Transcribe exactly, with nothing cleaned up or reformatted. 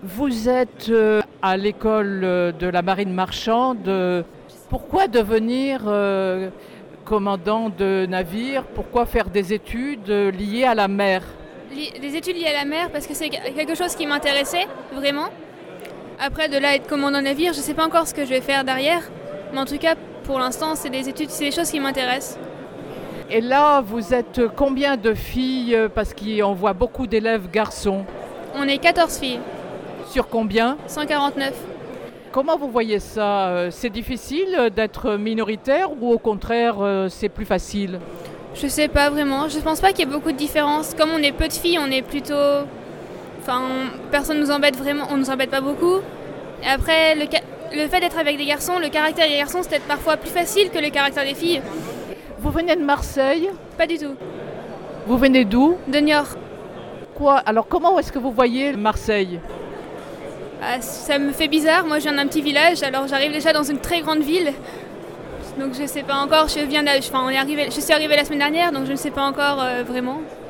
Vous êtes euh, à l'école euh, de la marine marchande. Pourquoi devenir euh, commandant de navire? Pourquoi faire des études euh, liées à la mer? Des études liées à la mer parce que c'est quelque chose qui m'intéressait vraiment. Après, de là à être commandant de navire, je ne sais pas encore ce que je vais faire derrière. Mais en tout cas, pour l'instant, c'est des études, c'est des choses qui m'intéressent. Et là, vous êtes combien de filles? Parce qu'on voit beaucoup d'élèves garçons. On est quatorze filles. Sur combien? cent quarante-neuf. Comment vous voyez ça? C'est difficile d'être minoritaire ou au contraire, c'est plus facile? Je sais pas vraiment. Je pense pas qu'il y ait beaucoup de différence. Comme on est peu de filles, on est plutôt... Enfin, on... personne nous embête vraiment. On nous embête pas beaucoup. Et après, le, ca... le fait d'être avec des garçons, le caractère des garçons, c'est peut-être parfois plus facile que le caractère des filles. Vous venez de Marseille? Pas du tout. Vous venez d'où? De Niort. Quoi? Alors comment est-ce que vous voyez Marseille? Ah, ça me fait bizarre. Moi, je viens d'un petit village, alors j'arrive déjà dans une très grande ville. Donc je sais pas encore, je viens enfin, on est arrivé, je suis arrivée la semaine dernière, donc je ne sais pas encore euh, vraiment.